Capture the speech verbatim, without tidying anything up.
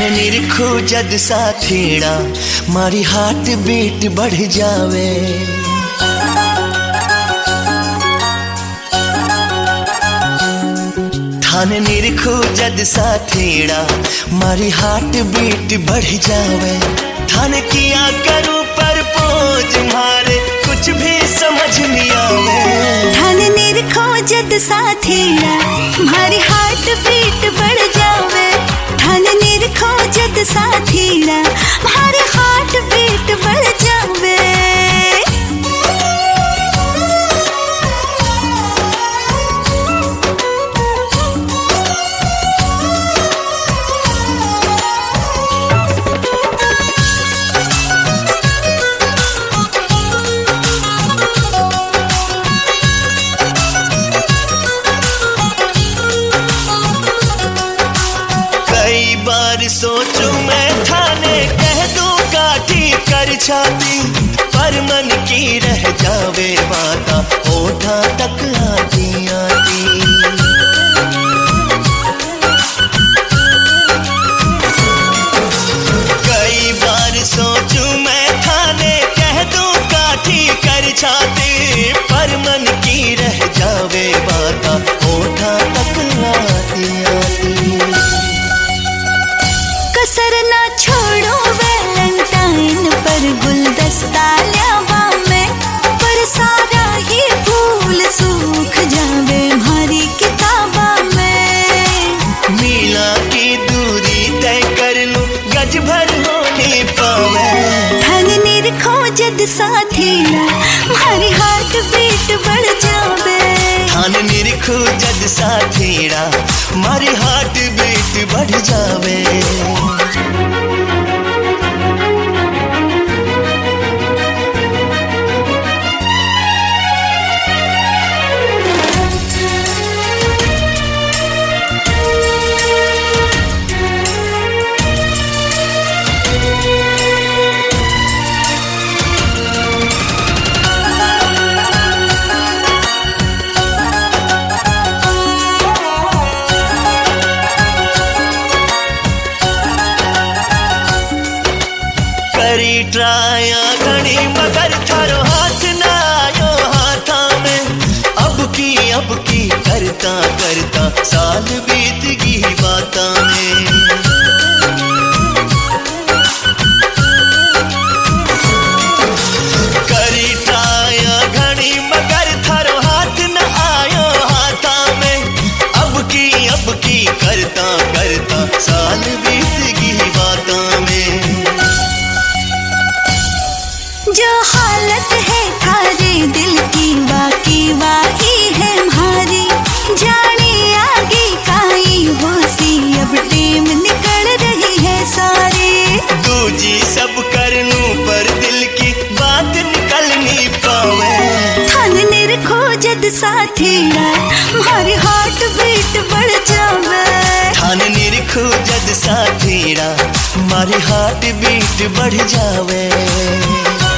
निरखो जद साथीड़ा मारी heart beat बढ़ जावे। थान निरखो जद साथीड़ा मारी हार्ट बीट बढ़ जावे। थान किया करूं पर पोज मारे कुछ भी समझ नहीं आवे। थान निरखो जद साथीड़ा मारी हार्ट बीट बढ़ जावे। थान निरखो जद साथीड़ा मारी हार्ट बीट बढ़ जावे। सोचूं मैं थाने कह दूं काठी कर छाती, पर मन की रह जावे बाता ओठा तक आती आती। कई बार सोचूं मैं थाने कह दूं काठी कर छाती, पर मन की रह जावे बाता ओठा तक आती आती। कसर ना छोड़ो वैलेंटाइन पर गुलदस्ता ल्यावा में, पर सारा ही फूल सूख जावे हमारी किताबा में। मीला की दूरी तय कर लूं गज भर होने पावे। थान निरखो जद साथीड़ा हमारी हार्ट बीट बढ़ जावे। थान निरखो जद साथीड़ा मारी हार्ट बीट बढ़ जावे। करी ट्राया घड़ी मगर थारो हाथ ना आयो हाथा में। अब की अब की करता करता साल बीत गई बाता में। करी ट्राया घड़ी मगर थारो हाथ ना आयो हाथा में। अब की अब की करता करता साल बीत गई बाता में। जो हालत है थारे दिल की बाकी वाही है हमारी। जाने आगे काई होसी अब टेम निकल रही है सारी। दूजी सब करनू पर दिल की बात निकल नहीं पावे। थान निरखो जद साथीड़ा हमारी हार्ट बीट बढ़ जावे। थान निरखो जद साथीड़ा मारी हार्ट बीट बढ़ जावे।